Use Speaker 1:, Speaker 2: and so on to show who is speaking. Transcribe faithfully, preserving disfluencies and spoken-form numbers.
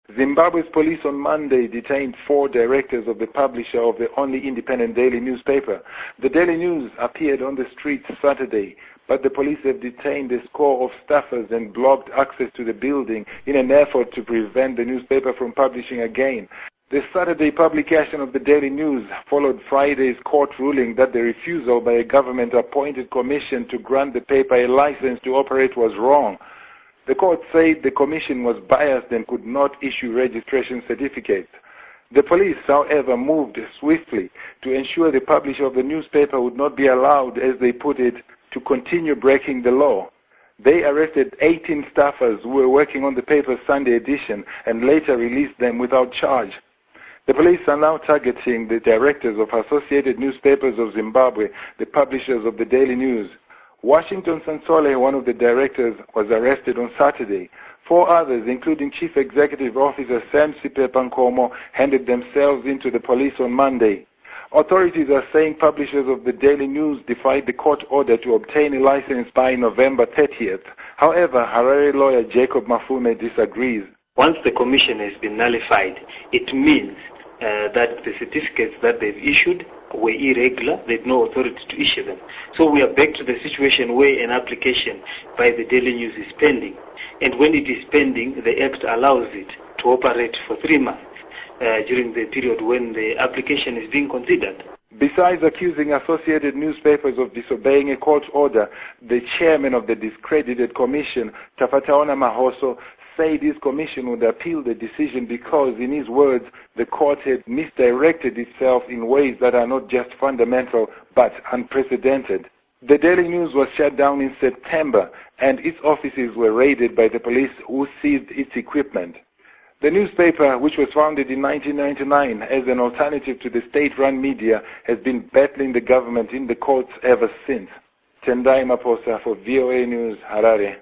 Speaker 1: Zimbabwe's police on Monday detained four directors of the publisher of the only independent daily newspaper. The Daily News appeared on the streets Saturday, but the police have detained a score of staffers and blocked access to the building in an effort to prevent the newspaper from publishing again. The Saturday publication of the Daily News followed Friday's court ruling that the refusal by a government-appointed commission to grant the paper a license to operate was wrong. The court said the commission was biased and could not issue registration certificates. The police, however, moved swiftly to ensure the publisher of the newspaper would not be allowed, as they put it, to continue breaking the law. They arrested eighteen staffers who were working on the paper's Sunday edition and later released them without charge. The police are now targeting the directors of Associated Newspapers of Zimbabwe, the publishers of the Daily News. Washington Sansole, one of the directors, was arrested on Saturday. Four others, including Chief Executive Officer Sam Sipepankomo, handed themselves into the police on Monday. Authorities are saying publishers of the Daily News defied the court order to obtain a license by November thirtieth. However, Harare lawyer Jacob Mafume disagrees.
Speaker 2: Once the commission has been nullified, it means uh, that the certificates that they've issued were irregular. They had no authority to issue them. So we are back to the situation where an application by the Daily News is pending. And when it is pending, the Act allows it to operate for three months uh, during the period when the application is being considered.
Speaker 1: Besides accusing Associated Newspapers of disobeying a court order, the chairman of the discredited commission, Tafataona Mahoso, said his commission would appeal the decision because, in his words, the court had misdirected itself in ways that are not just fundamental but unprecedented. The Daily News was shut down in September, and its offices were raided by the police, who seized its equipment. The newspaper, which was founded in nineteen ninety-nine as an alternative to the state-run media, has been battling the government in the courts ever since. Tendai Maposa for V O A News, Harare.